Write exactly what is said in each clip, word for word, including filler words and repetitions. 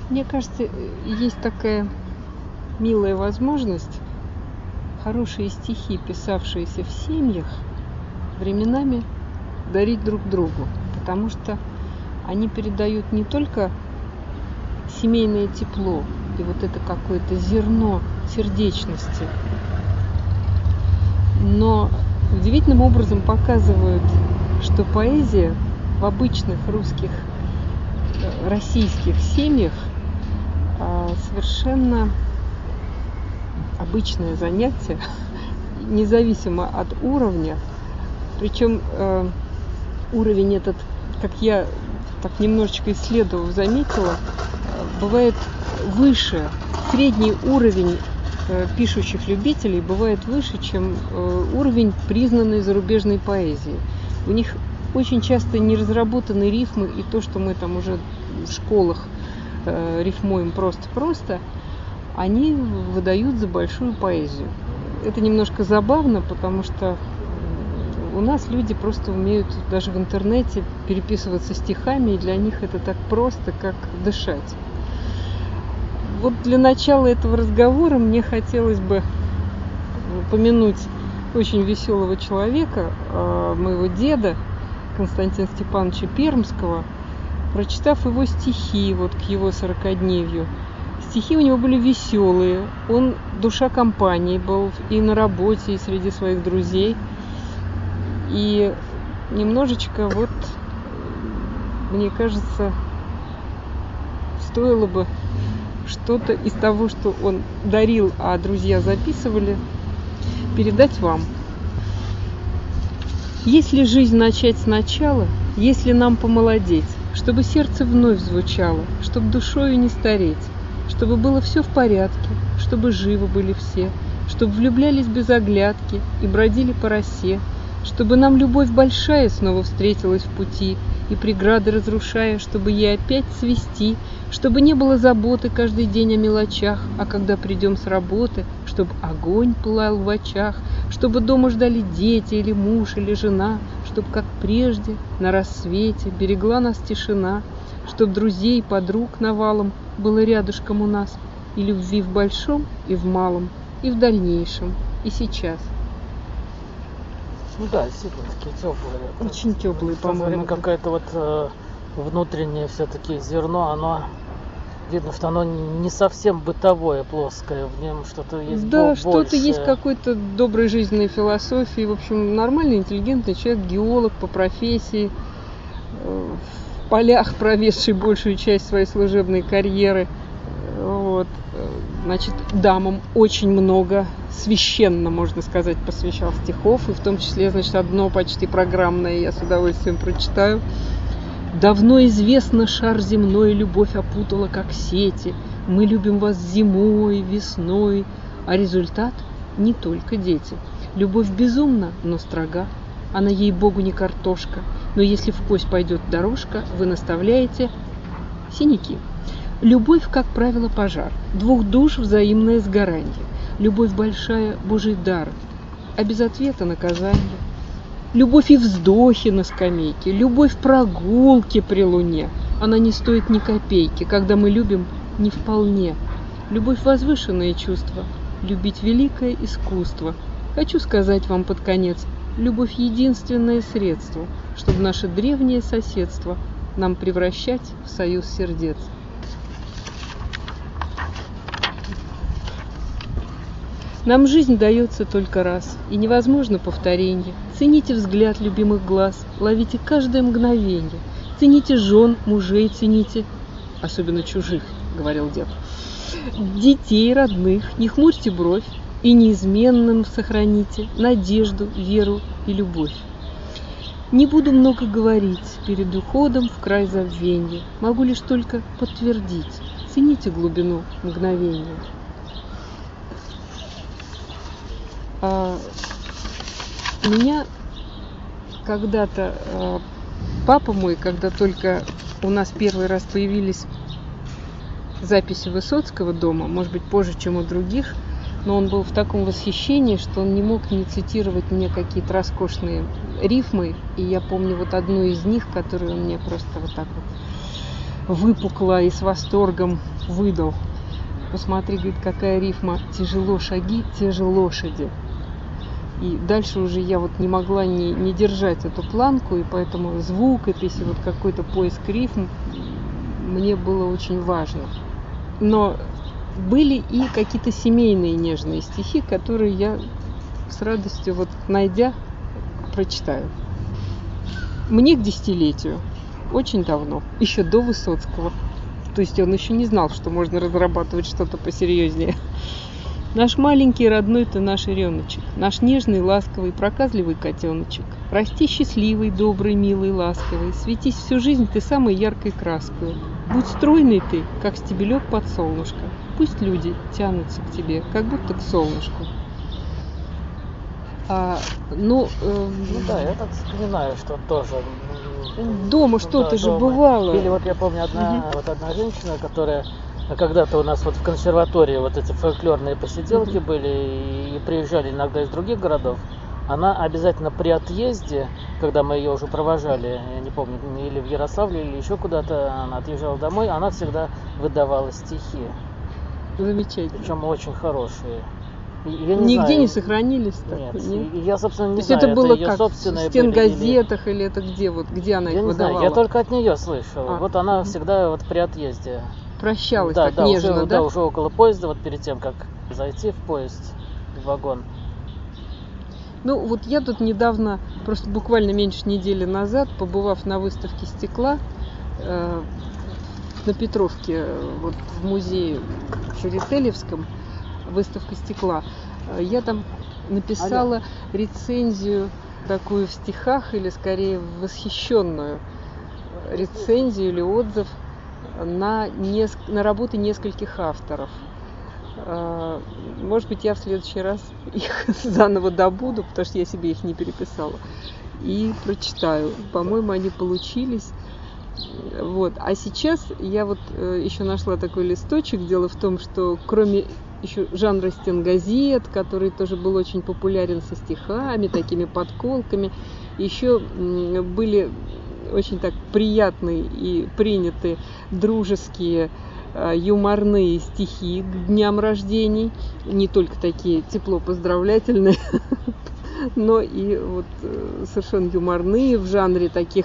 Мне кажется, есть такая милая возможность хорошие стихи, писавшиеся в семьях, временами дарить друг другу, потому что они передают не только семейное тепло и вот это какое-то зерно сердечности, но удивительным образом показывают, что поэзия в обычных русских, российских семьях совершенно обычное занятие, независимо от уровня. Причем э, уровень этот, как я так немножечко исследовав, заметила, бывает выше. Средний уровень э, пишущих любителей бывает выше, чем э, уровень признанной зарубежной поэзии. У них очень часто не разработаны рифмы, и то, что мы там уже в школах э, рифмуем просто-просто, они выдают за большую поэзию. Это немножко забавно, потому что у нас люди просто умеют даже в интернете переписываться стихами, и для них это так просто, как дышать. Вот для начала этого разговора мне хотелось бы упомянуть очень веселого человека, моего деда Константина Степановича Пермского, прочитав его стихи вот к его сорокодневью. Стихи у него были веселые, он душа компании был и на работе, и среди своих друзей. И немножечко вот, мне кажется, стоило бы что-то из того, что он дарил, а друзья записывали, передать вам. Если жизнь начать сначала, если нам помолодеть, чтобы сердце вновь звучало, чтобы душою не стареть, чтобы было все в порядке, чтобы живы были все, чтобы влюблялись без оглядки и бродили по росе, чтобы нам любовь большая снова встретилась в пути, и преграды разрушая, чтобы ей опять цвести, чтобы не было заботы каждый день о мелочах, а когда придем с работы, чтобы огонь пылал в очах, чтобы дома ждали дети или муж или жена, чтобы, как прежде, на рассвете берегла нас тишина, чтоб друзей, подруг навалом было рядышком у нас, и любви в большом, и в малом, и в дальнейшем, и сейчас. Ну да, действительно, такие теплые. Очень теплые, по-моему. Какое-то вот э, внутреннее все-таки зерно, оно видно, что оно не совсем бытовое, плоское, в нем что-то есть да, больше. что-то есть какой-то доброй жизненной философии. В общем, нормальный, интеллигентный человек, геолог по профессии, в полях проведший большую часть своей служебной карьеры. Вот. Значит, дамам очень много, священно, можно сказать, посвящал стихов, и в том числе, значит, одно почти программное я с удовольствием прочитаю. Давно известно, шар земной любовь опутала, как сети. Мы любим вас зимой, весной, а результат не только дети. Любовь безумна, но строга, она ей-богу не картошка, но если в кость пойдет дорожка, вы наставляете синяки. Любовь, как правило, пожар, двух душ взаимное сгорание. Любовь большая – Божий дар, а без ответа наказание. Любовь и вздохи на скамейке, любовь прогулки при луне. Она не стоит ни копейки, когда мы любим не вполне. Любовь – возвышенное чувство, любить – великое искусство. Хочу сказать вам под конец, любовь – единственное средство, чтобы наше древнее соседство нам превращать в союз сердец. Нам жизнь дается только раз, и невозможно повторенье. Цените взгляд любимых глаз, ловите каждое мгновенье. Цените жен, мужей цените, особенно чужих, говорил дед. Детей родных, не хмурьте бровь, и неизменным сохраните надежду, веру и любовь. Не буду много говорить перед уходом в край забвенья, могу лишь только подтвердить. Цените глубину мгновения. А, меня когда-то а, папа мой, когда только у нас первый раз появились записи Высоцкого дома, может быть, позже, чем у других, но он был в таком восхищении, что он не мог не цитировать мне какие-то роскошные рифмы, и я помню вот одну из них, которую он мне просто вот так вот выпукло и с восторгом выдал. Посмотри, говорит, какая рифма. Тяжело шаги, те же лошади. И дальше уже я вот не могла не, не держать эту планку, и поэтому звукопись и вот какой-то поиск рифм мне было очень важно. Но были и какие-то семейные нежные стихи, которые я с радостью, вот найдя, прочитаю. Мне к десятилетию, очень давно, еще до Высоцкого. То есть он еще не знал, что можно разрабатывать что-то посерьезнее. Наш маленький родной ты наш ребеночек, наш нежный, ласковый, проказливый котеночек. Расти счастливый, добрый, милый, ласковый. Светись всю жизнь ты самой яркой краской. Будь стройный ты, как стебелек под солнышко. Пусть люди тянутся к тебе, как будто к солнышку. А, ну, э, ну да, я так вспоминаю, что тоже дома что-то да, же дома. бывало. Или вот я помню одна, угу. вот одна женщина, которая когда-то у нас вот в консерватории вот эти фольклорные посиделки угу. были и, и приезжали иногда из других городов. Она обязательно при отъезде, когда мы ее уже провожали, я не помню, или в Ярославле, или еще куда-то, она отъезжала домой, она всегда выдавала стихи. Замечательно. Причем очень хорошие. Я не Нигде знаю. не сохранились? Так? Нет, Нет, я, собственно, не То есть знаю. это было это как в стенгазетах или... или это где, вот, где она я их не выдавала? Знаю, я только от нее слышал. А. Вот она всегда вот при отъезде. Прощалась да, так да, нежно, уже, да? Да, уже около поезда, вот перед тем, как зайти в поезд, в вагон. Ну, вот я тут недавно, просто буквально меньше недели назад, побывав на выставке стекла э, на Петровке, вот в музее Церетелевском, выставка стекла, я там написала Алло. рецензию такую в стихах, или скорее восхищенную рецензию или отзыв на, неск... на работы нескольких авторов. Может быть, я в следующий раз их заново добуду, потому что я себе их не переписала, и прочитаю. По-моему, они получились. Вот. А сейчас я вот еще нашла такой листочек. Дело в том, что кроме еще жанра стенгазет, который тоже был очень популярен со стихами, такими подколками, еще были очень так приятные и приняты дружеские юморные стихи к дням рождений, не только такие тепло поздравлятельные, но и вот совершенно юморные в жанре таких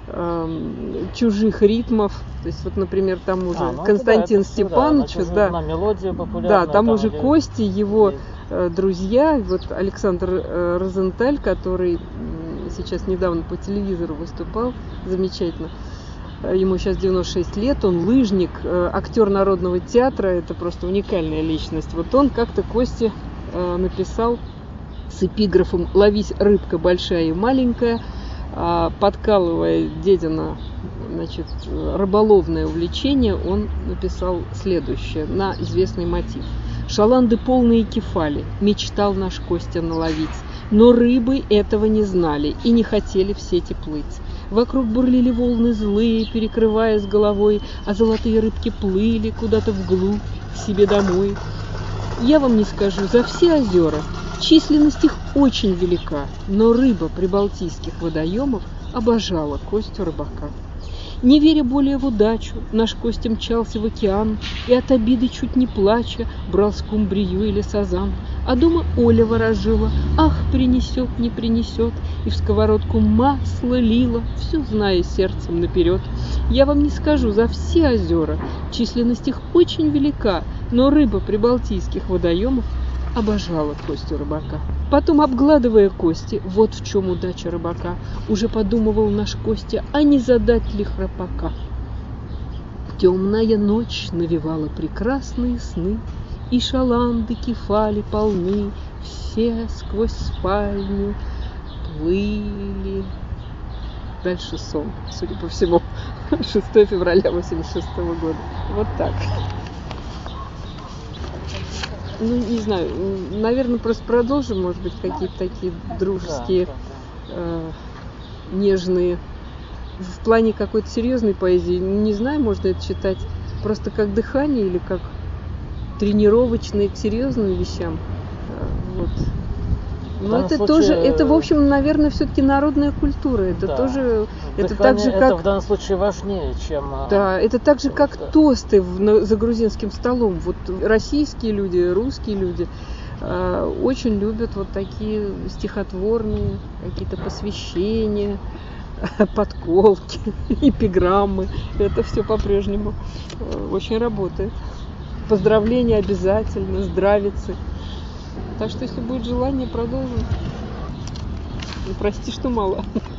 э, чужих ритмов. То есть вот, например, тому же а, ну, Константин да, Степанович, да, на мелодию да, тому там же или... Кости, его э, друзья, вот Александр э, Розенталь, который сейчас недавно по телевизору выступал, замечательно. Ему сейчас девяносто шесть лет, он лыжник, актер Народного театра, это просто уникальная личность. Вот он как-то Косте написал с эпиграфом «Ловись, рыбка большая и маленькая», подкалывая дедина, значит, рыболовное увлечение, он написал следующее на известный мотив. «Шаланды полные кефали, мечтал наш Костя наловить, но рыбы этого не знали и не хотели в сети плыть. Вокруг бурлили волны злые, перекрывая с головой, а золотые рыбки плыли куда-то вглубь, к себе домой. Я вам не скажу, за все озера численность их очень велика, но рыба прибалтийских водоемов обожала Костю рыбака. Не веря более в удачу, наш Костя мчался в океан и от обиды чуть не плача брал скумбрию или сазан. А дома Оля ворожила, ах, принесет, не принесет, и в сковородку масло лила, все зная сердцем наперед. Я вам не скажу, за все озера численность их очень велика, но рыба прибалтийских водоемов обожала Костю рыбака. Потом, обгладывая кости, вот в чем удача рыбака, уже подумывал наш Костя, а не задать ли храпака. Темная ночь навевала прекрасные сны, и шаланды кефали полны, все сквозь спальню плыли. Дальше сон, судя по всему, шестого февраля восемьдесят шестого года. Вот так. Ну, не знаю, наверное, просто продолжим, может быть, какие-то такие дружеские, э, нежные. В плане какой-то серьезной поэзии, не знаю, можно это читать просто как дыхание или как тренировочные к серьезным вещам. Вот. Но это случае... тоже, это, в общем, наверное, все-таки народная культура. Это да. тоже, это Дыхание, так же, как... Это в данном случае важнее, чем... Да, это так же, как да. тосты в, за грузинским столом. Вот российские люди, русские люди э, очень любят вот такие стихотворные, какие-то посвящения, подколки, эпиграммы. Это все по-прежнему очень работает. Поздравления обязательно, здравицы. Так что, если будет желание, продолжим. Ну, прости, что мало.